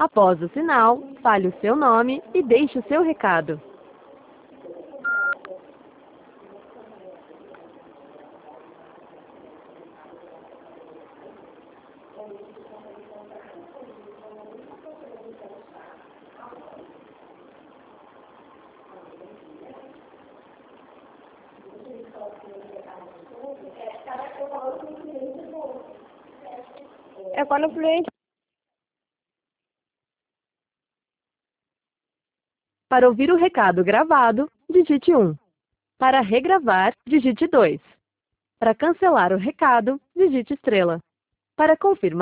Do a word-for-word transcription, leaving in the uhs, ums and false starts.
Após o sinal, fale o seu nome e deixe o seu recado. É quando o cliente... Para ouvir o recado gravado, digite um. Para regravar, digite dois. Para cancelar o recado, digite estrela. Para confirmar